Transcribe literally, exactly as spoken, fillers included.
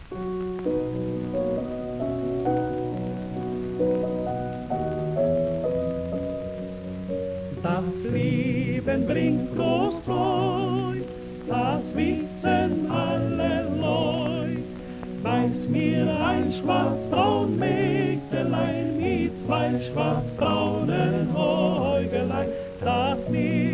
Das Leben bringt bloß Freude, das wissen alle Leute. Weiß mir ein schwarzbraun Mägdelein mit zwei schwarzbraunen Äugelein, das mir